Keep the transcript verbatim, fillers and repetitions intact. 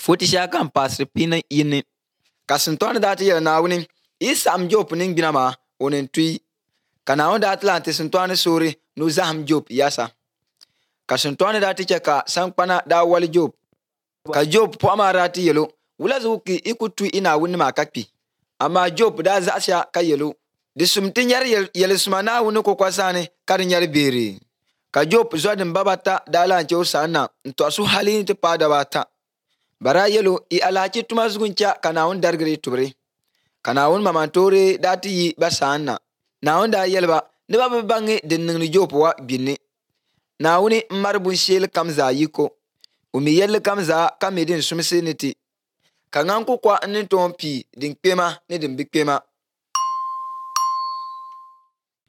Foti shaka n paasiri pina yini ka sintɔni daa ti yɛli Naawuni yi saɣam Job ningbina maa o nin tui ka Naawuni daa ti lan ti sintɔni soori ni o zaham Job yasa ka sintɔni daa ti chɛ ka sankpana daa wali Job ka Job pɔɣu maa daa ti yɛlo wula zuɣu ki i ku tui i Naawuni maa ka kpi amaa Job daa zaɣasiya ka yɛlo di sum ti nyɛri yɛlisuma Naawuni kokwa saani ka di nyɛri beere ka Job zɔ din baba ata daa lan chɛ o saan na n tɔɣasu hali ni ti paai daba ata bara yɛlo i alhaji tuma zugu n chɛ ka Naawuni darigiri tubiri ka Naawuni mamantoori daa ti yi ba saan na Naawuni daa yɛliba ni ba bi baŋi din niŋdi Job wa gbinni Naawuni n mari bunsheeli kam zaa yiko o mi yɛlli kam zaa ka mi din sumsi ni ti ka ŋan kukwa n ni toon pii din kpema ni din bi kpema